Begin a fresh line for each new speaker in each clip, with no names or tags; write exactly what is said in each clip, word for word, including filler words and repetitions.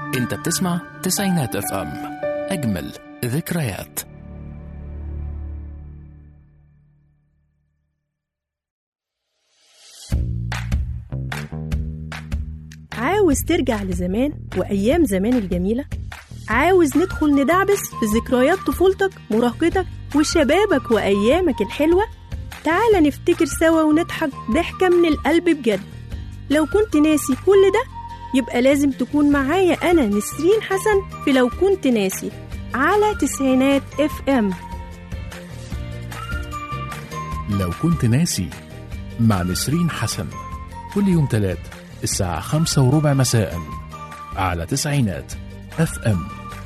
انت بتسمع تسعينات اف ام، اجمل ذكريات.
عاوز ترجع لزمان وأيام زمان الجميلة؟ عاوز ندخل ندعبس في ذكريات طفولتك مراهقتك وشبابك وأيامك الحلوة؟ تعال نفتكر سوا ونضحك ضحكة من القلب بجد. لو كنت ناسي كل ده يبقى لازم تكون معايا أنا نسرين حسن في لو كنت ناسي على تسعينات اف ام.
لو كنت ناسي مع نسرين حسن، كل يوم تلات الساعة خمسة وربع مساء على تسعينات اف ام.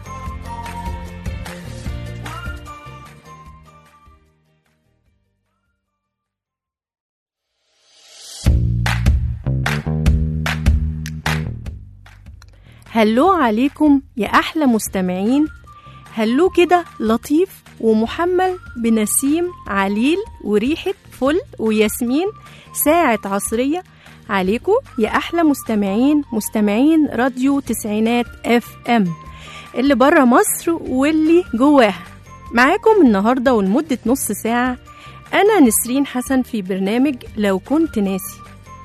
هلو عليكم يا أحلى مستمعين. هلو كده لطيف ومحمل بنسيم عليل وريحة فل وياسمين ساعة عصرية عليكم يا أحلى مستمعين مستمعين راديو تسعينات اف ام اللي برا مصر واللي جواها. معاكم النهاردة ولمدة نص ساعة أنا نسرين حسن في برنامج لو كنت ناسي.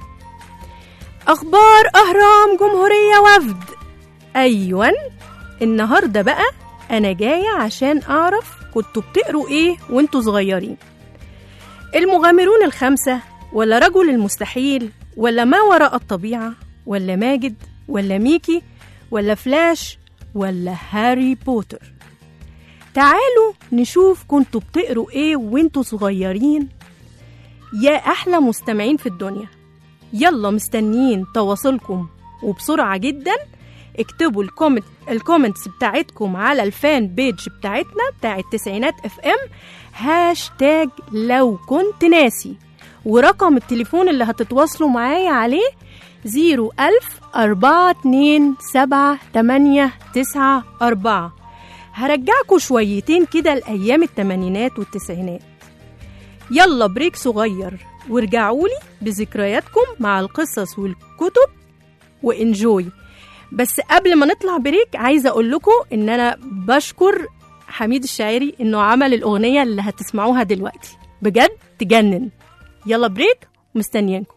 أخبار أهرام جمهورية وفد. أيوان النهاردة بقى أنا جاية عشان أعرف كنتوا بتقروا إيه وانتوا صغيرين. المغامرون الخمسة، ولا رجل المستحيل، ولا ما وراء الطبيعة، ولا ماجد، ولا ميكي، ولا فلاش، ولا هاري بوتر؟ تعالوا نشوف كنتوا بتقروا إيه وانتوا صغيرين يا أحلى مستمعين في الدنيا. يلا مستنيين تواصلكم، وبسرعة جداً اكتبوا الكومنت الكومنتس بتاعتكم على الفان بيج بتاعتنا بتاعت تسعينات اف ام هاشتاج لو كنت ناسي، ورقم التليفون اللي هتتواصلوا معايا عليه زيرو ألف أربعة اتنين سبعة تمانية تسعة أربعة. هرجعكوا شويتين كده لأيام التمانينات والتسعينات. يلا بريك صغير وارجعولي بذكرياتكم مع القصص والكتب وانجوي. بس قبل ما نطلع بريك عايزة أقول لكم إن أنا بشكر حميد الشاعري إنه عمل الأغنية اللي هتسمعوها دلوقتي، بجد تجنن. يلا بريك مستنيينكم.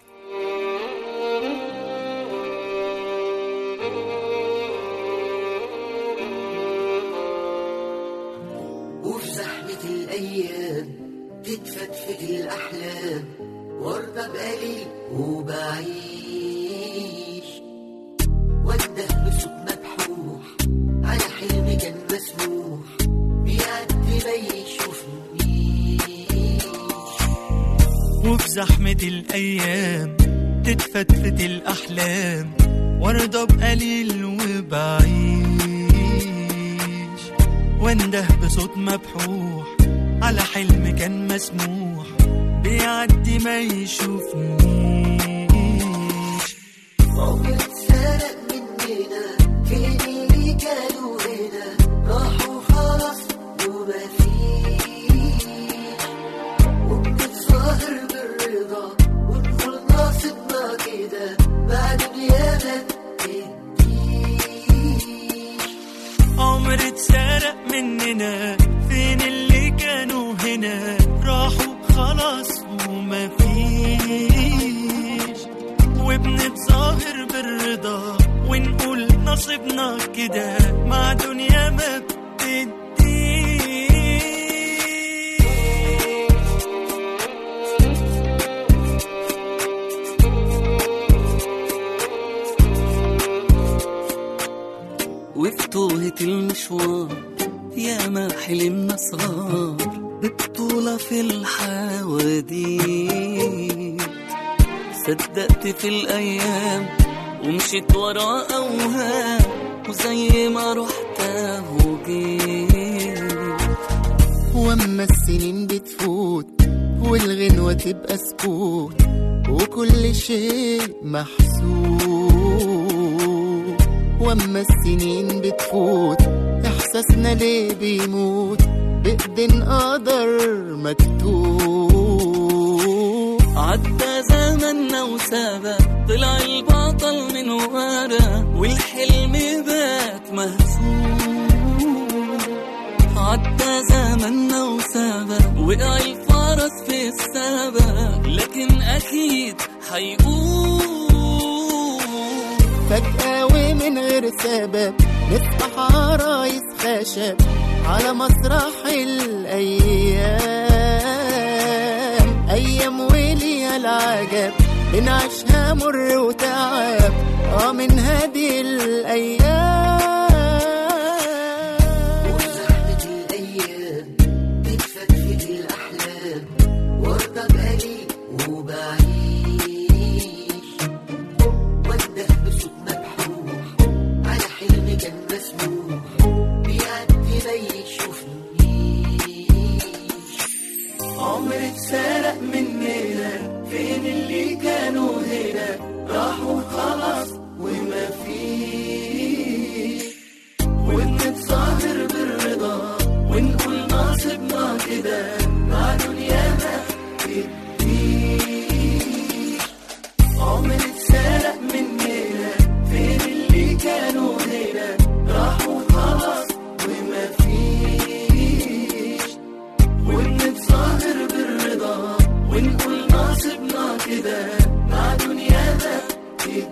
وفي زحمة الأيام تتفتفت الأحلام وارضى بقليل وبعيش وانده بصوت مبحوح على حلم كان مسموح بيعدي ما يشوفنيش.
وفي زحمة الأيام تتفتفت الأحلام وارضى بقليل وبعيش وانده بصوت مبحوح على حلم كان مسموح بيعدي ما يشوفنيش.
عمر اتسرق مننا فين اللي كانوا هنا راحوا خلاص وما فيش، وبنتظاهر بالرضا ونقول ناصبنا كده بعد دنيانا تديش.
عمر اتسرق مننا فين اللي كانوا هنا راحوا خلاص وما فيش، وبنتظاهر بالرضا ونقول نصيبنا كده مع دنيا ما بتديش.
وفي توهة المشوار يا ما حلمنا صغار ببطولة في الحواديت، صدقت في الأيام ومشيت ورا أوهام وزي ما رحت وجيت.
واما السنين بتفوت والغنوة تبقى سكوت وكل شيء محسوب، واما السنين بتفوت احساسنا ليه بيموت بإيدين قدر مكتوب.
عدى زمننا وسابق طلع البطل من ورا والحلم بقى ده زمننا وسبق، وقع الفرس في السبق لكن أكيد هيقوم.
فجأة ومن غير سبب نصبح عرايس خشب على مسرح الأيام. أيام وليها العجب بنعيشها مر وتعب، اه من هذه الأيام.
وزحمة الأيام بتفتفت الأحلام، وارضى بقالي وبعيش وانده بصوت مبحوح على حلم كان مسموح بيعدي ما يشوفنيش.
عمر اتسرق مننا، فين اللي كانوا هنا؟ راحوا خلاص وما فيش. وبنتظاهر بالرضا ونقول ناصبنا كده مع دنيا ما بتديش. عمر اتسرق مننا، فين اللي كانوا هنا؟ راحوا خلاص وما فيش. وبنتظاهر بالرضا ونقول ناصبنا كده مع دنيا ما بتديش.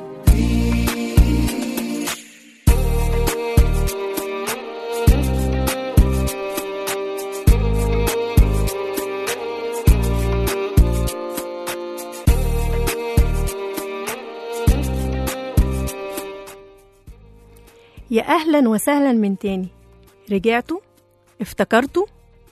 يا أهلا وسهلا من تاني. رجعتوا افتكرتوا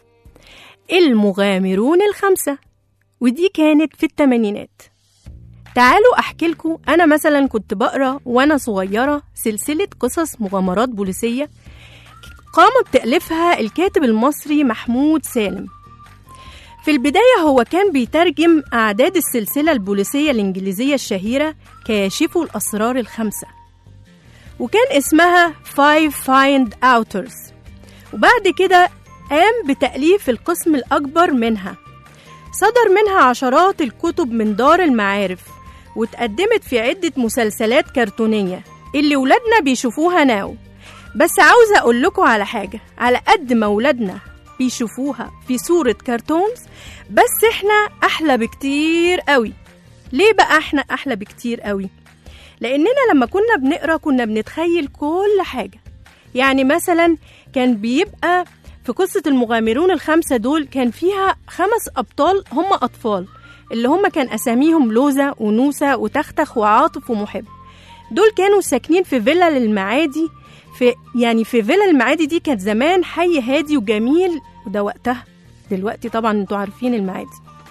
المغامرون الخمسة، ودي كانت في الثمانينات. تعالوا أحكي لكم. أنا مثلا كنت بقرأ وأنا صغيرة سلسلة قصص مغامرات بوليسية قام بتأليفها الكاتب المصري محمود سالم. في البداية هو كان بيترجم أعداد السلسلة البوليسية الإنجليزية الشهيرة كاشفوا الأسرار الخمسة، وكان اسمها Five Find Outers. وبعد كده قام بتأليف القسم الأكبر منها، صدر منها عشرات الكتب من دار المعارف، وتقدمت في عدة مسلسلات كرتونية اللي ولادنا بيشوفوها ناو. بس عاوزة أقول لكم على حاجة، على قد ما ولادنا بيشوفوها في صورة كرتونز، بس إحنا أحلى بكتير قوي. ليه بقى إحنا أحلى بكتير قوي؟ لأننا لما كنا بنقرأ كنا بنتخيل كل حاجة. يعني مثلا كان بيبقى في قصة المغامرون الخمسة دول كان فيها خمس أبطال هم أطفال، اللي هم كان أساميهم لوزة ونوسة وتختخ وعاطف ومحب. دول كانوا ساكنين في فيلا المعادي. في يعني في فيلا المعادي دي كانت زمان حي هادي وجميل، وده وقتها. دلوقتي طبعا انتوا عارفين المعادي.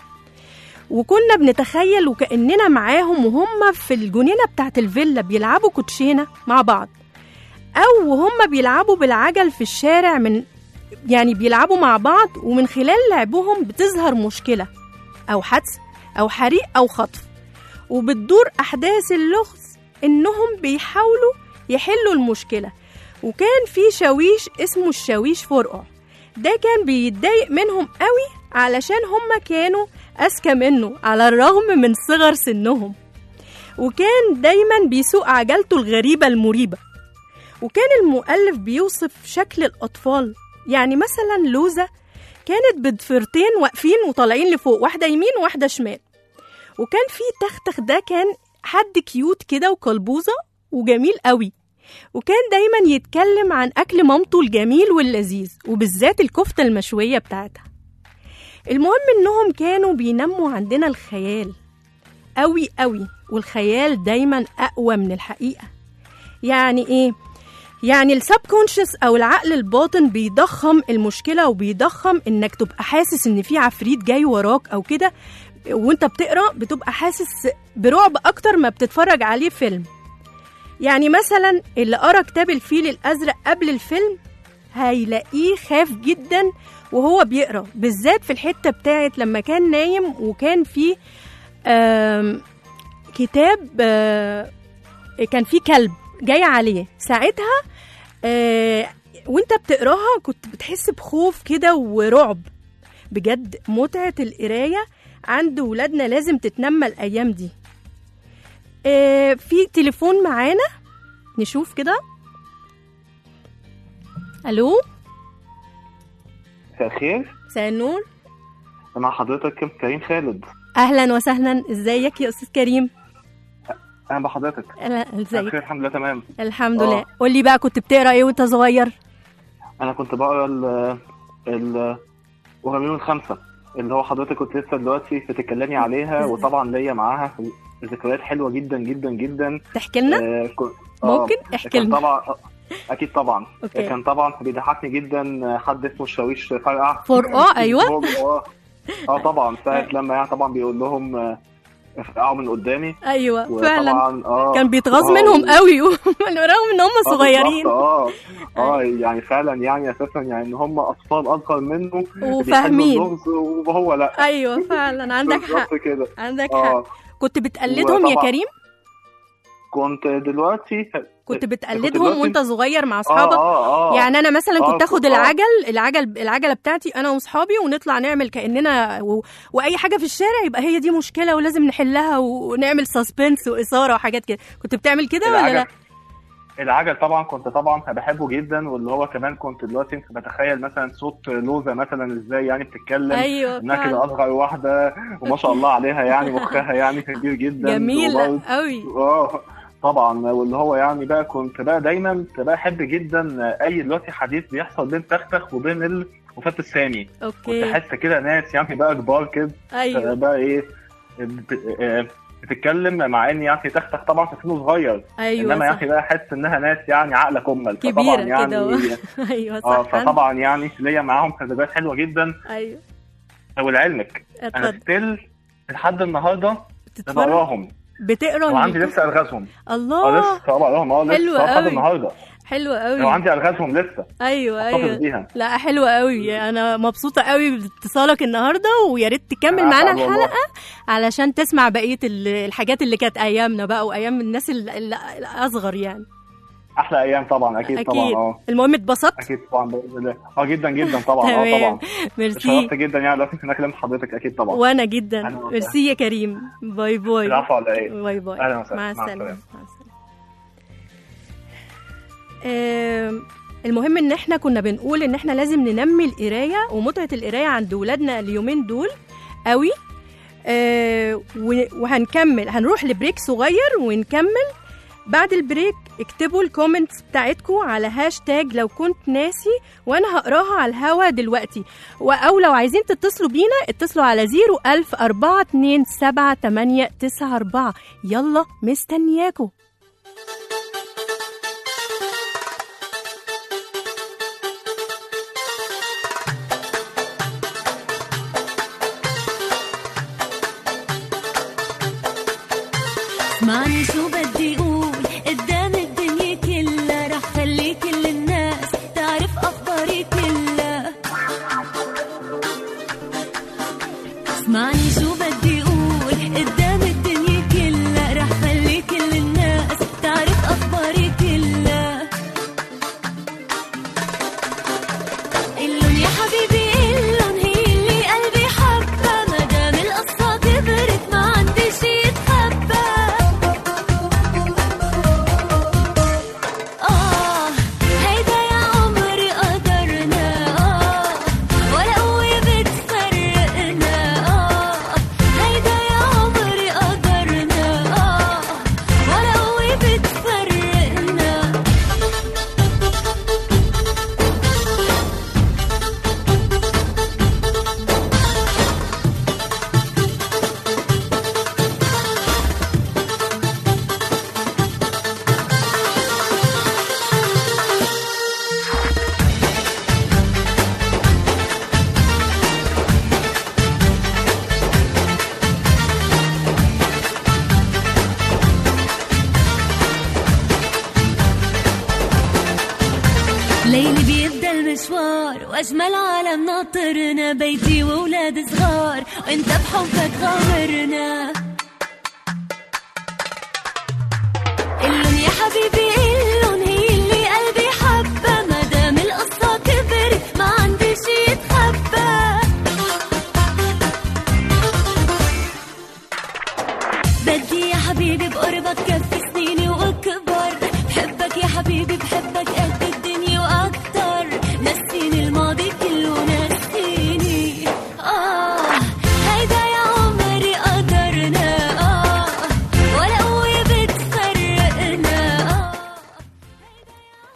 وكنا بنتخيل وكأننا معاهم وهم في الجنينة بتاعت الفيلا بيلعبوا كوتشينة مع بعض، أو وهم بيلعبوا بالعجل في الشارع، من يعني بيلعبوا مع بعض، ومن خلال لعبهم بتظهر مشكلة أو حدث أو حريق أو خطف، وبتدور أحداث اللغز إنهم بيحاولوا يحلوا المشكلة. وكان في شاويش اسمه الشاويش فرقع، ده كان بيتضايق منهم قوي علشان هم كانوا أذكى منه على الرغم من صغر سنهم، وكان دايما بيسوق عجلته الغريبة المريبة. وكان المؤلف بيوصف شكل الأطفال، يعني مثلا لوزة كانت بضفرتين واقفين وطالعين لفوق، واحدة يمين وواحدة شمال. وكان في تختخ، ده كان حد كيوت كده وقلبوزة وجميل قوي، وكان دايما يتكلم عن أكل مامته الجميل واللذيذ، وبالذات الكفتة المشوية بتاعتها. المهم إنهم كانوا بينموا عندنا الخيال قوي قوي، والخيال دايما أقوى من الحقيقة. يعني إيه؟ يعني السبكونشس أو العقل الباطن بيضخم المشكلة، وبيضخم إنك تبقى حاسس إن في عفريت جاي وراك أو كده، وإنت بتقرأ بتبقى حاسس برعب أكتر ما بتتفرج عليه فيلم. يعني مثلا اللي قرأ كتاب الفيل الأزرق قبل الفيلم هيلاقيه خاف جدا وهو بيقرأ، بالذات في الحتة بتاعت لما كان نايم وكان فيه كتاب، كان فيه كلب جاي عليه ساعتها، وانت بتقراها كنت بتحس بخوف كده ورعب. بجد متعة القراية عند ولادنا لازم تتنمى الأيام دي. في تليفون معانا، نشوف كده. ألو
مساء الخير.
مساء النور.
مع حضرتك كريم خالد.
اهلا وسهلا، ازيك يا استاذ كريم؟
اهلا بحضرتك.
ازيك؟
بخير الحمد لله تمام.
الحمد لله. قول لي بقى، كنت بتقرا ايه وانت صغير؟
انا كنت بقرا ال ال وغميون الخمسه اللي هو حضرتك كنت لسه دلوقتي بتتكلمي عليها، وطبعا ليا معاها ذكريات حلوه جدا جدا جدا.
تحكي لنا؟
آه كن...
ممكن احكي لنا.
طبعا اكيد طبعا.
أوكي.
كان طبعا بيضحكني جدا حد اسمه الشاويش فرقع
فرقع. ايوه.
اه طبعا ساعه لما يعني طبعا بيقول لهم فرقعوا من قدامي.
ايوه فعلا.
آه
كان بيتغاظ منهم قوي رغم ان هم صغيرين.
اه اه يعني فعلا يعني اساسا يعني ان هم اطفال اصغر منه
وفاهمين
وهو لا.
ايوه فعلا عندك حق
كده.
عندك حق. كنت بتقلدهم يا كريم؟
كنت دلوقتي
كنت بتقلدهم وانت صغير مع اصحابك؟
آه آه آه.
يعني انا مثلا
آه
كنت اخد
آه.
العجل العجل العجله بتاعتي انا واصحابي ونطلع نعمل كاننا و... واي حاجه في الشارع يبقى هي دي مشكله ولازم نحلها ونعمل سسبنس واثاره وحاجات كده. كنت بتعمل كده ولا لا؟
العجل طبعا كنت طبعا بحبه جدا، واللي هو كمان كنت دلوقتي بتخيل مثلا صوت لوزه مثلا ازاي يعني بتتكلم.
ايوه
انها كده اصغر واحده وما شاء الله عليها يعني مخها يعني كبير جدا.
جميله قوي.
اه طبعا. واللي هو يعني بقى كنت بقى دايما بقى احب جدا اي دلوقتي حديث بيحصل بين تختخ وبين الوفاة السامي.
اوكي.
كنت احس كده ناس يعني بقى كبار كده.
ايوه.
بقى ايه بتتكلم مع ان يعني تختخ طبعا في سنه صغير.
ايوه
انما يعني بقى احس انها ناس يعني عقله كمل
كبيره
يعني
كده. ايوه صح.
اه فطبعا يعني ليا معاهم تجربات حلوه جدا.
ايوه.
ولعلمك انا ستيل لحد النهارده
بقراهم. بتقرا؟
وعندي لسه الغازهم.
الله.
اه لسه بقراهم. اه لسه لحد النهارده.
حلوة قوي.
وعندي الغازهم لسه.
ايوه ايوه. لا حلوة قوي. انا مبسوطة قوي باتصالك النهارده، ويا ريت تكمل معانا الحلقة علشان تسمع بقية الحاجات اللي كانت ايامنا بقى وايام الناس الاصغر يعني.
احلى ايام طبعا. اكيد, أكيد. طبعا. اه
المهم اتبسطت.
اكيد طبعا باذن الله. اه جدا جدا طبعا. اه طبعا.
ميرسي.
اتشرفت جدا يعني لو كنت كلمت حضرتك. اكيد طبعا.
وانا جدا. ميرسي يا كريم. باي باي.
العفو على ايه.
باي باي.
اهلا وسهلا.
مع السلامه. مع السلامه. آه المهم ان احنا كنا بنقول ان احنا لازم ننمي القرايه ومتعه القرايه عند ولادنا اليومين دول قوي. آه وهنكمل، هنروح لبريك صغير ونكمل. بعد البريك اكتبوا الكومنتس بتاعتكم على هاشتاج لو كنت ناسي، وانا هقراها على الهوا دلوقتي. او لو عايزين تتصلوا بينا اتصلوا على زيرو ألف أربعة اتنين سبعة تمانية تسعة أربعة. يلا مستنياكم.
اسمعني شو بدي اقول قدام الدنيا كلها، رح خلي كل الناس تعرف اخباري كلها. اسمعني شو بدي اقول قدام الدنيا كلها، رح خلي كل الناس تعرف اخباري كلها. قلن يا حبيبي قلن هي اللي قلبي حبها، مدام القصة كبرت ما عندي شي يتخبى. ليلي بيبدأ المشوار وأجمل عالم ناطرنا، بيتي وولاد صغار وانت بحبك غامرنا. قلن يا حبيبي قلن هي اللي قلبي حبها، مدام القصة كبرت ما عندي شي يتخبى. بدي يا حبيبي بقربك كفي سنيني وأكبر، بحبك يا حبيبي بحبك قد الدنيا وأكتر، نسيني الماضي كله نسيني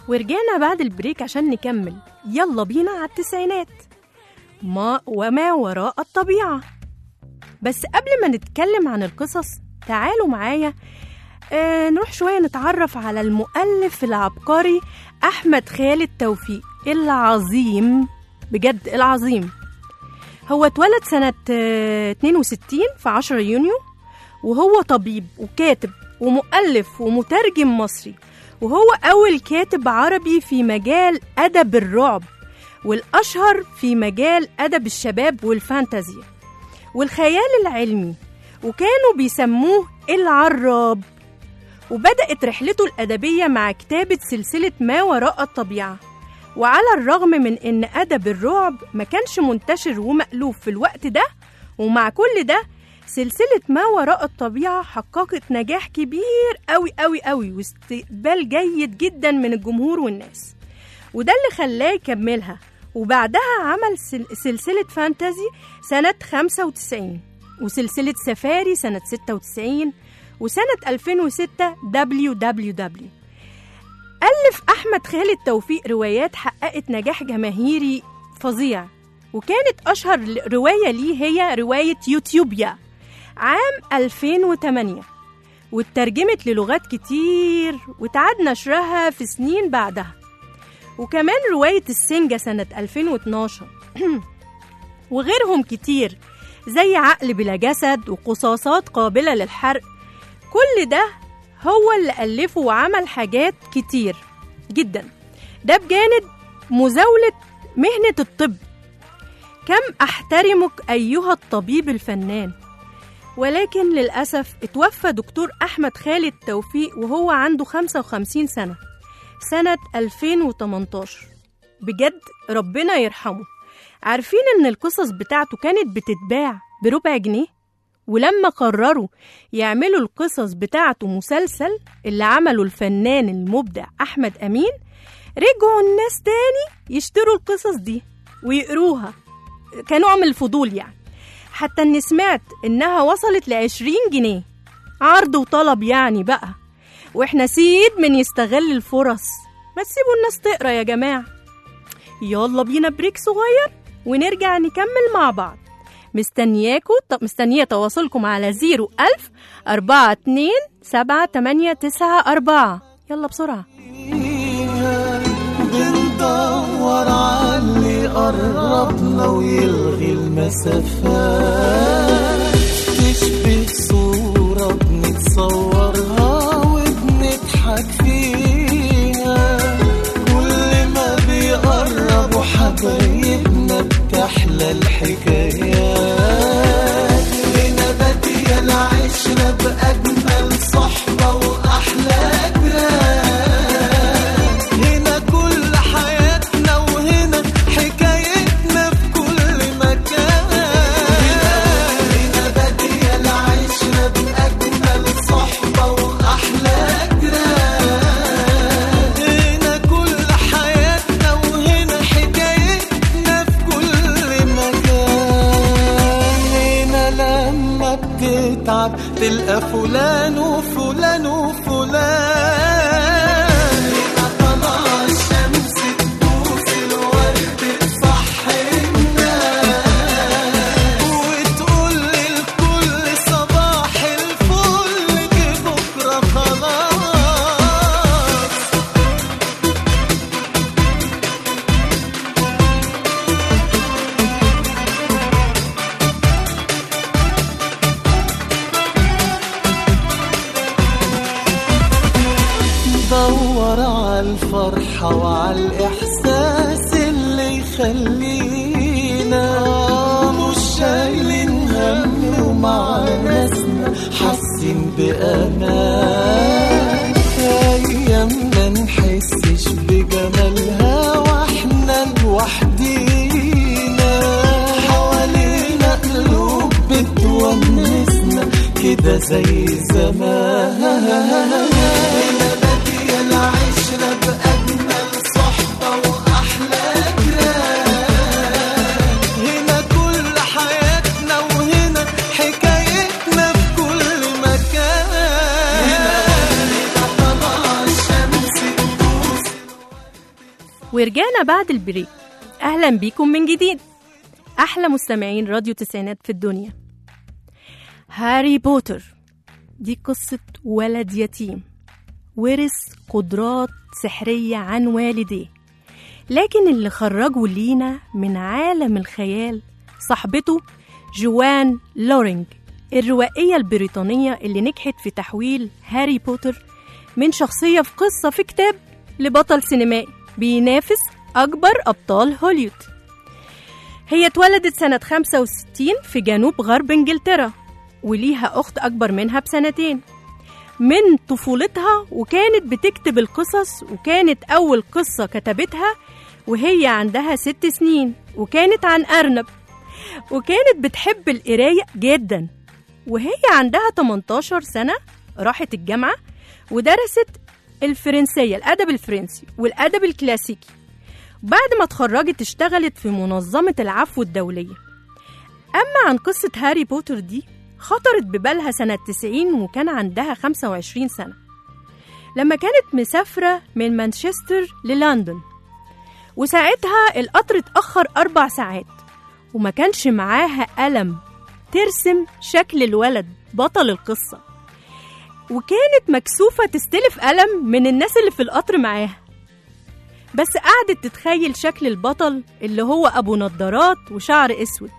ورجعنا بعد البريك عشان نكمل. يلا بينا على التسعينات ما وما وراء الطبيعة. بس قبل ما نتكلم عن القصص تعالوا معايا آه نروح شوية نتعرف على المؤلف العبقري أحمد خالد توفيق العظيم، بجد العظيم. هو اتولد سنة آه اتنين وستين في عشرة يونيو، وهو طبيب وكاتب ومؤلف ومترجم مصري، وهو أول كاتب عربي في مجال أدب الرعب، والأشهر في مجال أدب الشباب والفانتازيا والخيال العلمي، وكانوا بيسموه العراب. وبدأت رحلته الأدبية مع كتابة سلسلة ما وراء الطبيعة. وعلى الرغم من أن أدب الرعب ما كانش منتشر ومألوف في الوقت ده، ومع كل ده سلسلة ما وراء الطبيعة حققت نجاح كبير قوي قوي قوي واستقبال جيد جدا من الجمهور والناس، وده اللي خلاه يكملها. وبعدها عمل سلسلة فانتازي سنة خمسة وتسعين، وسلسلة سفاري سنة ستة وتسعين، وسنة ألفين وستة دبليو دبليو دبليو. ألف أحمد خالد توفيق روايات حققت نجاح جماهيري فظيع، وكانت أشهر رواية ليه هي رواية يوتيوبيا عام ألفين وثمانية، واترجمت للغات كتير وتعاد نشرها في سنين بعدها. وكمان رواية السنجة سنة ألفين واثناشر وغيرهم كتير زي عقل بلا جسد وقصاصات قابلة للحرق. كل ده هو اللي ألفه وعمل حاجات كتير جدا، ده بجانب مزاولة مهنة الطب. كم أحترمك أيها الطبيب الفنان. ولكن للأسف اتوفى دكتور أحمد خالد توفيق وهو عنده خمسة وخمسين سنة سنة ألفين وتمنتاشر. بجد ربنا يرحمه. عارفين ان القصص بتاعته كانت بتتباع بربع جنيه؟ ولما قرروا يعملوا القصص بتاعته مسلسل اللي عمله الفنان المبدع أحمد أمين، رجعوا الناس تاني يشتروا القصص دي ويقروها كنوع من الفضول يعني، حتى اني سمعت انها وصلت لعشرين جنيه عرض وطلب يعني بقى. واحنا سيد من يستغل الفرص، ما تسيبوا الناس تقرا يا جماعة. يلا بينا بريك صغير ونرجع نكمل مع بعض. مستنياكم مستنية تواصلكم على زيرو ألف أربعة اتنين سبعة تمانية تسعة أربعة. يلا بسرعة.
بندور على اللي قربنا ويلغي المسافات، تشبه صورة بنتصورها وبنضحك فيها، كل ما بيقربوا حبايبنا بتحلى الحكايات، هنا بادية العشرة بأجمل صحبة وأحلى جيران، هنا كل حياتنا وهنا حكايتنا في كل مكان، هنا بادية العشرة بأجمل صحبة وأحلى جيران، هنا كل حياتنا وهنا حكايتنا في كل مكان، هنا لما بتتعب تلقى فلان وفلان وفلان، هنا طلع الشمس تبوس الورد تصحينا وتقول للكل صباح الفل دي بكرة خلاص. دور على الفرحة وعلى الإحساس اللي يخلينا مش شايلين هم، ومع ناسنا حاسين بأمان، أيامنا نحسش بجمالها واحنا لوحدينا، حوالينا قلوب بتونسنا كده زي زمان، العشرة بأجمل صحبة وأحلى جيران، هنا كل حياتنا وهنا حكايتنا في كل مكان، هنا طلع الشمس تبوس
ورجعنا بعد البريك. أهلا بيكم من جديد، أحلى مستمعين راديو تسعينات في الدنيا. هاري بوتر دي قصة ولد يتيم ورث قدرات سحرية عن والديه، لكن اللي خرجه لينا من عالم الخيال صاحبته جوان لورينج، الروائية البريطانية اللي نجحت في تحويل هاري بوتر من شخصية في قصة في كتاب لبطل سينمائي بينافس أكبر أبطال هوليوود. هي اتولدت سنة خمسة وستين في جنوب غرب إنجلترا، وليها أخت أكبر منها بسنتين. من طفولتها وكانت بتكتب القصص، وكانت أول قصة كتبتها وهي عندها ست سنين، وكانت عن أرنب، وكانت بتحب القراية جدا. وهي عندها تمنتاشر سنة راحت الجامعة ودرست الفرنسية، الأدب الفرنسي والأدب الكلاسيكي. بعد ما اتخرجت اشتغلت في منظمة العفو الدولية. أما عن قصة هاري بوتر دي خطرت ببالها سنة تسعين وكان عندها خمسة وعشرين سنة، لما كانت مسافرة من مانشستر للندن، وساعتها القطر اتأخر أربع ساعات وما كانش معاها قلم ترسم شكل الولد بطل القصة، وكانت مكسوفة تستلف قلم من الناس اللي في القطر معاها، بس قعدت تتخيل شكل البطل اللي هو أبو نضارات وشعر أسود.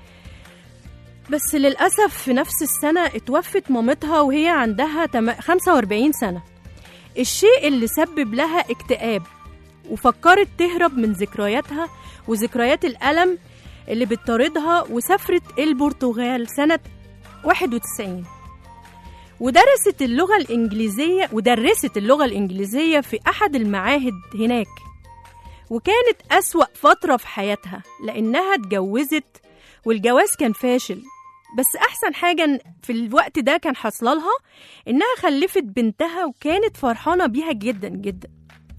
بس للأسف في نفس السنة اتوفت مامتها وهي عندها خمسة وأربعين سنة، الشيء اللي سبب لها اكتئاب، وفكرت تهرب من ذكرياتها وذكريات الألم اللي بتطاردها، وسافرت البرتغال سنة واحد وتسعين، ودرست اللغة الإنجليزية ودرست اللغة الإنجليزية في أحد المعاهد هناك. وكانت أسوأ فترة في حياتها لأنها اتجوزت والجواز كان فاشل، بس أحسن حاجة في الوقت ده كان حصلها إنها خلفت بنتها وكانت فرحانة بيها جدا جدا.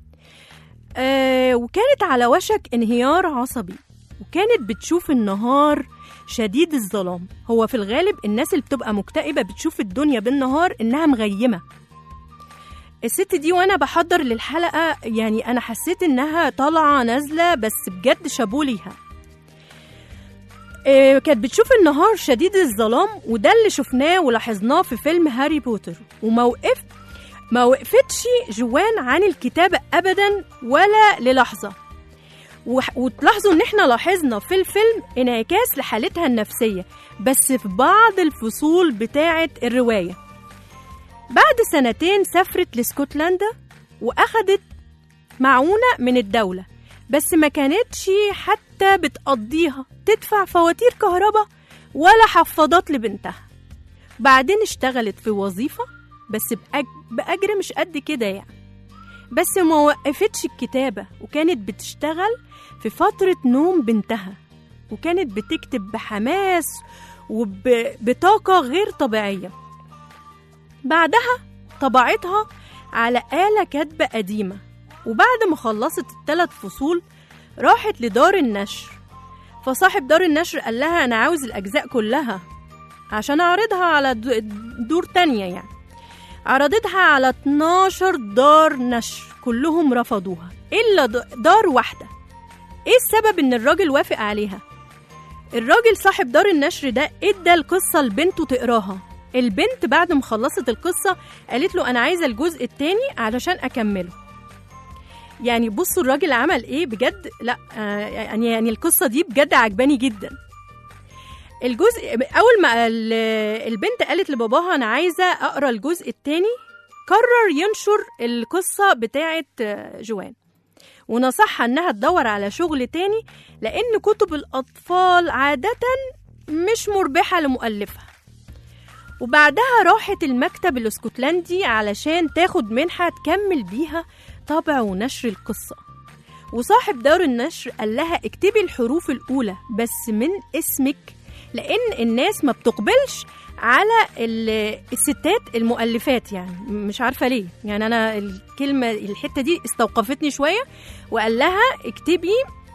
آه وكانت على وشك انهيار عصبي، وكانت بتشوف النهار شديد الظلام. هو في الغالب الناس اللي بتبقى مكتئبة بتشوف الدنيا بالنهار إنها مغيمة. الست دي وأنا بحضر للحلقة يعني أنا حسيت إنها طالعة نازلة، بس بجد شابوه ليها. آه كانت بتشوف النهار شديد الظلام، وده اللي شفناه ولاحظناه في فيلم هاري بوتر. وموقف ما وقفتش جوان عن الكتابة أبدا ولا للحظة، وتلاحظوا ان احنا لاحظنا في الفيلم انعكاس لحالتها النفسية بس في بعض الفصول بتاعة الرواية. بعد سنتين سافرت لسكوتلندا واخدت معونة من الدولة، بس ما كانتش حتى بتقضيها، تدفع فواتير كهرباء ولا حفاضات لبنتها. بعدين اشتغلت في وظيفة بس بأجر مش قد كده يعني، بس ما وقفتش الكتابة، وكانت بتشتغل في فترة نوم بنتها، وكانت بتكتب بحماس وبطاقة غير طبيعية. بعدها طبعتها على آلة كتب قديمة، وبعد ما خلصت الثلاث فصول راحت لدار النشر، فصاحب دار النشر قال لها أنا عاوز الأجزاء كلها عشان أعرضها على دور تانية يعني. عرضتها على اتناشر دار نشر، كلهم رفضوها إلا دار واحدة. إيه السبب إن الراجل وافق عليها؟ الراجل صاحب دار النشر ده إدى القصة لبنته تقراها. البنت بعد ما خلصت القصة قالت له أنا عايزة الجزء التاني علشان أكمله. يعني بصوا الراجل عمل إيه بجد. لا آه يعني يعني القصة دي بجد عجباني جدا. الجزء أول ما البنت قالت لباباها أنا عايزة أقرأ الجزء التاني، قرر ينشر القصة بتاعة جوان، ونصحها أنها تدور على شغل تاني لأن كتب الأطفال عادة مش مربحة لمؤلفها. وبعدها راحت المكتب الاسكتلندي علشان تاخد منحة تكمل بيها طبع ونشر القصة، وصاحب دار النشر قال لها اكتبي الحروف الأولى بس من اسمك، لأن الناس ما بتقبلش على الستات المؤلفات، يعني مش عارفة ليه. يعني أنا الكلمة الحتة دي استوقفتني شوية، وقال لها اكتبي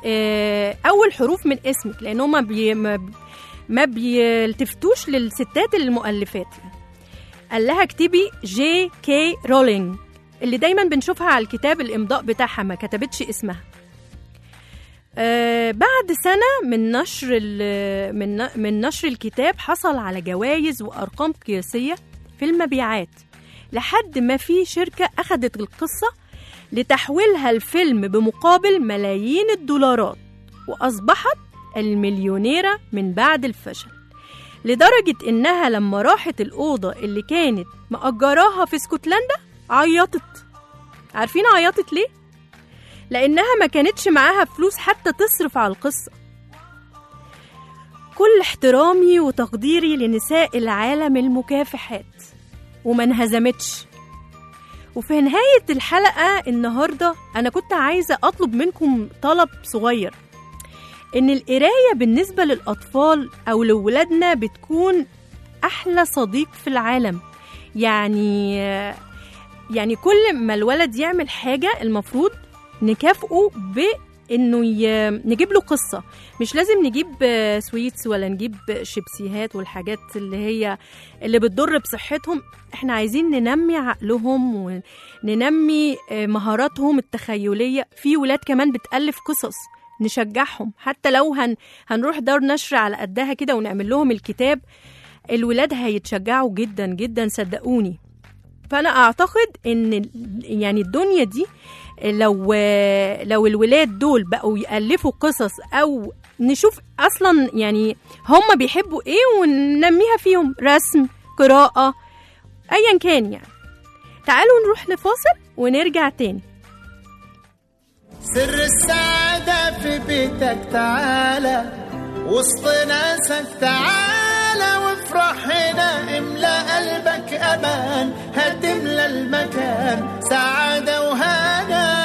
أول حروف من اسمك، لأنه ما, بي ما بيلتفتوش للستات المؤلفات. يعني قال لها اكتبي جي كي رولينج اللي دايما بنشوفها على الكتاب الإمضاء بتاعها، ما كتبتش اسمها. آه بعد سنة من نشر من من نشر الكتاب حصل على جوائز وأرقام قياسية في المبيعات، لحد ما في شركة أخدت القصة لتحويلها الفيلم بمقابل ملايين الدولارات، وأصبحت المليونيرة من بعد الفشل، لدرجة إنها لما راحت الأوضة اللي كانت مأجراها في اسكتلندا عيطت. عارفين عيطت ليه؟ لأنها ما كانتش معاها فلوس حتى تصرف على القصة. كل احترامي وتقديري لنساء العالم المكافحات وما انهزمتش. وفي نهاية الحلقة النهاردة أنا كنت عايزة أطلب منكم طلب صغير، إن القراية بالنسبة للأطفال أو لولادنا بتكون أحلى صديق في العالم. يعني يعني كل ما الولد يعمل حاجة المفروض نكافئه بإنه ي... نجيب له قصة. مش لازم نجيب سويتس ولا نجيب شيبسيهات والحاجات اللي هي اللي بتضر بصحتهم. احنا عايزين ننمي عقلهم وننمي مهاراتهم التخيلية. في ولاد كمان بتألف قصص، نشجعهم. حتى لو هن... هنروح دار نشر على قدها كده ونعمل لهم الكتاب، الولاد هيتشجعوا جدا جدا صدقوني. فأنا أعتقد إن يعني الدنيا دي لو لو الولاد دول بقوا يألفوا قصص، أو نشوف أصلا يعني هم بيحبوا إيه وننميها فيهم، رسم، قراءة، أيا كان. يعني تعالوا نروح لفاصل ونرجع تاني.
سر السعادة في بيتك، تعالى وسط ناسك، تعالى وافرح هنا، املأ قلبك أمان، هتملى المكان سعادة وهنا.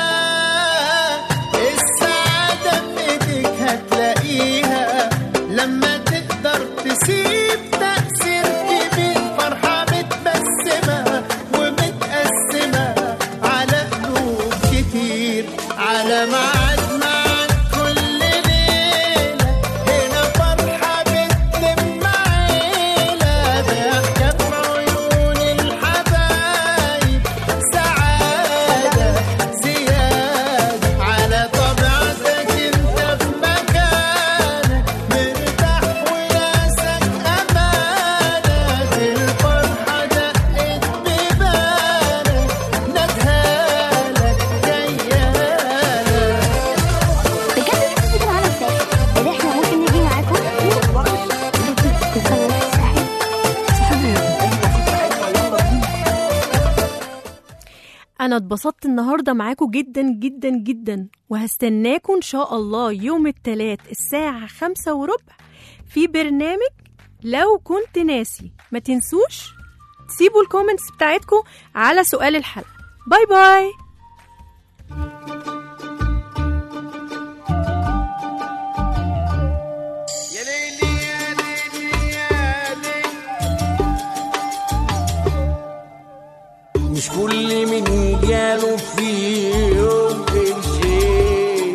السعادة في ايديك هتلاقيها لما تقدر تسيب تأثير كبير، فرحة متبسمة ومتقسمة على قلوب كتير، على معاد معاد كل ليلة، هنا فرحة بتلم عيلة، ضحكة في عيون الحبايب، سعادة زيادة على طبيعتك، انت في مكانك مرتاح وناسك أمانك، الفرحة دقت ببالك، ندهالك جيالك.
بجد نفسي كده على فكرة اللي احنا ممكن نيجي معاكم
أنا اتبسطت النهاردة معاكم جدا جدا جدا، وهستناكم إن شاء الله يوم الثلاث الساعة خمسة وربع في برنامج لو كنت ناسي. ما تنسوش تسيبوا الكومنتس بتاعتكم على سؤال الحلقة. باي باي.
يا ليلي يا ليلي يا ليلي، مش كل من جاله في يوم شيء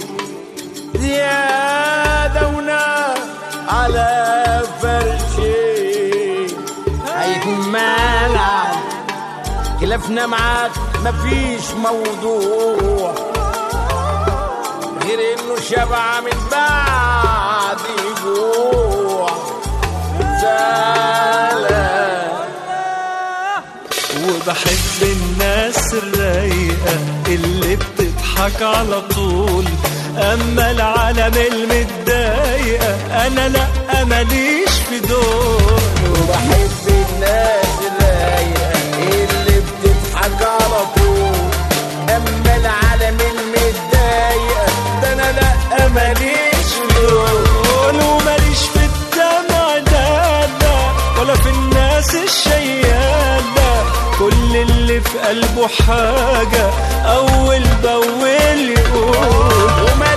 زيادة ونار على فرشي هيكون مالع. خلافنا معاك مفيش موضوع غير انه شبع من بعد جوع زعلان.
وبحب الناس الرايقة اللي بتضحك على طول، أما العالم المتضايقة أنا لأ ماليش في دول.
وبحب الناس الرايقة اللي بتضحك على طول، أما العالم المتضايقة ده أنا لأ ماليش في دول.
وماليش في الدمع لا لا، ولا في الناس الشيالة، كل اللي في قلبه حاجة أول بأول يقول.